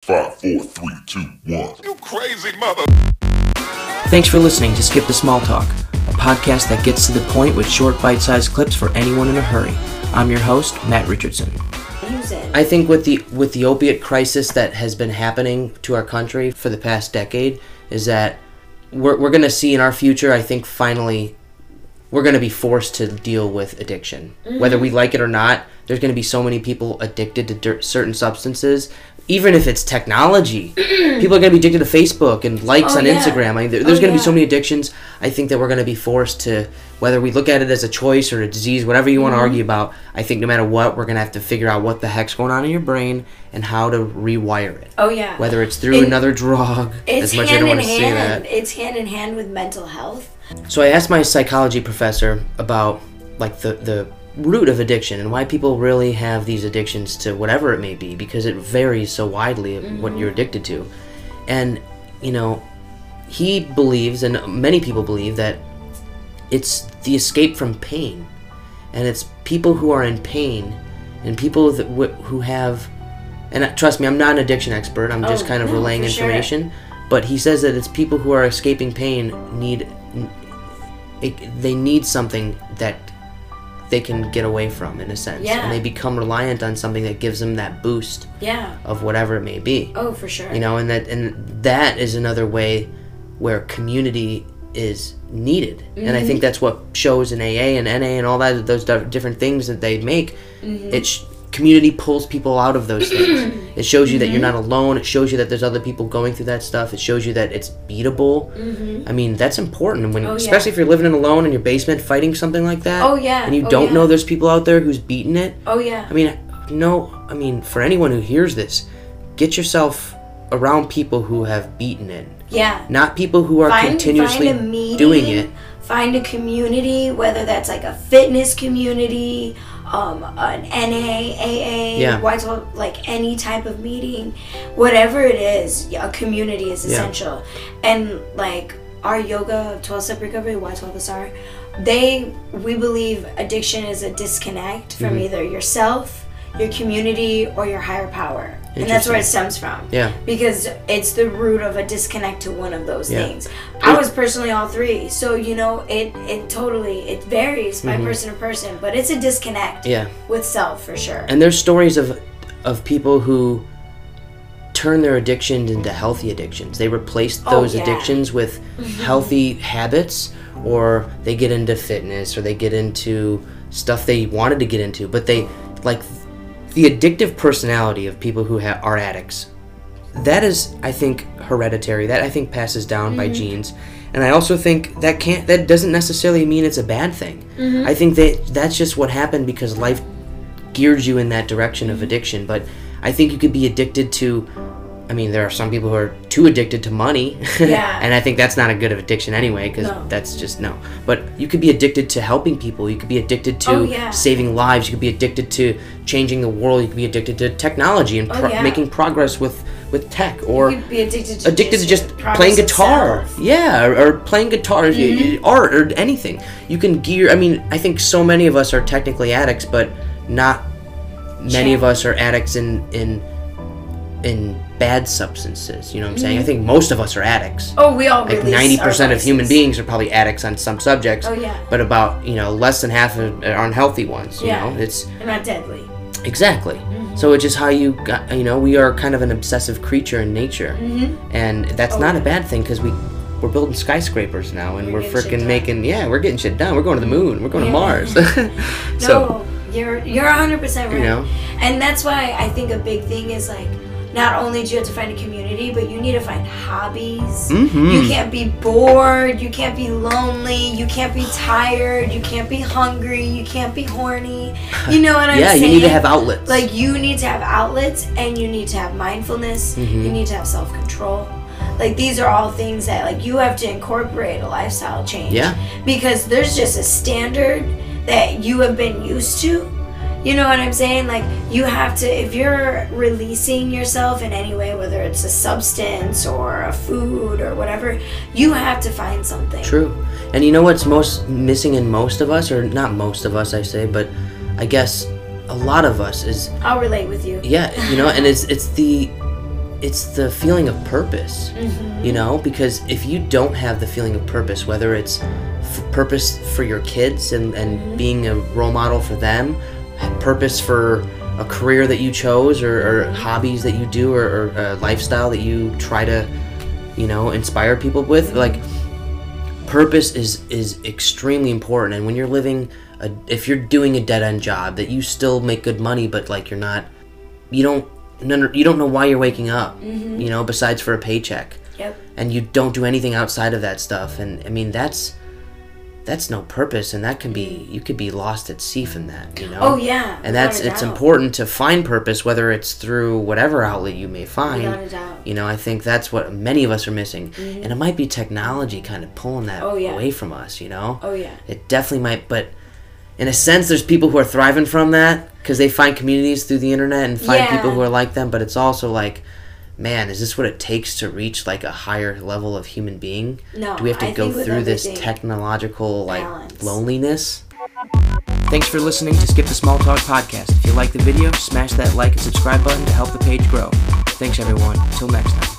5, 4, 3, 2, 1. You crazy mother. Thanks for listening to Skip the Small Talk, a podcast that gets to the point with short bite-sized clips for anyone in a hurry. I'm your host, Matt Richardson. I think with the opiate crisis that has been happening to our country for the past decade is that we're going to see in our future, I think finally, we're going to be forced to deal with addiction. Mm-hmm. Whether we like it or not, there's going to be so many people addicted to certain substances. Even if it's technology, people are going to be addicted to Facebook and likes on Instagram. I mean, there's going to be so many addictions. I think that we're going to be forced to, whether we look at it as a choice or a disease, whatever you want to argue about, I think no matter what, we're going to have to figure out what the heck's going on in your brain and how to rewire it. Oh, yeah. Whether it's through another drug, as much as I don't want to say that. It's hand in hand with mental health. So I asked my psychology professor about, like, the root of addiction and why people really have these addictions to whatever it may be, because it varies so widely what you're addicted to. And, you know, he believes, and many people believe, that it's the escape from pain. And it's people who are in pain and people that who have, and trust me, I'm not an addiction expert, I'm just kind of relaying information, but he says that it's people who are escaping pain they need something that they can get away from, in a sense. Yeah. And they become reliant on something that gives them that boost of whatever it may be. Oh, for sure. You know, and that is another way where community is needed. Mm-hmm. And I think that's what shows in AA and NA and all that, those different things that they make. Mm-hmm. Community pulls people out of those things. It shows you that you're not alone. It shows you that there's other people going through that stuff. It shows you that it's beatable. I mean, that's important when, especially if you're living alone in your basement fighting something like that. Oh yeah. And you don't know there's people out there who's beating it. Oh yeah. I mean, for anyone who hears this, get yourself around people who have beaten it. Yeah. Not people who are continuously doing it. Find a community, whether that's like a fitness community, an NA, AA, White Wall, like any type of meeting, whatever it is, a community is essential. And like our yoga, 12-step recovery, White 12 SR, we believe addiction is a disconnect from either yourself, your community, or your higher power. And that's where it stems from. Yeah. Because it's the root of a disconnect to one of those things. I was personally all three. So, you know, it varies by person to person, but it's a disconnect with self for sure. And there's stories of people who turn their addictions into healthy addictions. They replace those addictions with healthy habits, or they get into fitness, or they get into stuff they wanted to get into, but they, like, the addictive personality of people who are addicts, that is, I think, hereditary. That, I think, passes down by genes. And I also think that doesn't necessarily mean it's a bad thing. I think that's just what happened because life geared you in that direction of addiction. But I think you could be addicted to, I mean, there are some people who are too addicted to money. And I think that's not a good addiction anyway, because that's just, no. But you could be addicted to helping people. You could be addicted to saving lives. You could be addicted to changing the world. You could be addicted to technology and making progress with tech. Or you could be addicted to just playing guitar. Itself. Yeah, or playing guitar, art, or anything. You can gear, I mean, I think so many of us are technically addicts, but not many of us are addicts in bad substances, you know what I'm saying? I think most of us are addicts. Oh, we all like 90% of human beings are probably addicts on some subjects. Oh, yeah. But about, less than half are unhealthy ones, you know? They're not deadly. Exactly. So it's just how you got, we are kind of an obsessive creature in nature. And that's not a bad thing, because we're building skyscrapers now, and we're freaking making, we're getting shit done. We're going to the moon. We're going to Mars. So, you're 100% right. And that's why I think a big thing is, like, not only do you have to find a community, but you need to find hobbies. You can't be bored. You can't be lonely. You can't be tired. You can't be hungry. You can't be horny. You know what I'm saying? Yeah, you need to have outlets. Like, you need to have outlets, and you need to have mindfulness. You need to have self-control. Like, these are all things that, like, you have to incorporate a lifestyle change. Yeah. Because there's just a standard that you have been used to. You know what I'm saying? Like, you have to, if you're releasing yourself in any way, whether it's a substance or a food or whatever, you have to find something. True. And you know what's most missing in most of us, or not most of us, I say, but I guess a lot of us is... I'll relate with you. Yeah, and it's the it's the feeling of purpose, you know, because if you don't have the feeling of purpose, whether it's purpose for your kids and being a role model for them, purpose for a career that you chose, or hobbies that you do, or a lifestyle that you try to, you know, inspire people with, like, purpose is extremely important. And when you're living if you're doing a dead-end job that you still make good money, but like you don't know why you're waking up, you know, besides for a paycheck. Yep. And you don't do anything outside of that stuff, and I mean that's no purpose, and that can be, you could be lost at sea from that, you know. Oh yeah. And it's important to find purpose, whether it's through whatever outlet you may find. Without a doubt. You know, I think that's what many of us are missing, and it might be technology kind of pulling that away from us, you know. Oh yeah. It definitely might, but in a sense, there's people who are thriving from that because they find communities through the internet and find people who are like them. But it's also like, man, is this what it takes to reach like a higher level of human being? No. Do we have to go through this technological like loneliness? Thanks for listening to Skip the Small Talk podcast. If you like the video, smash that like and subscribe button to help the page grow. Thanks everyone. Until next time.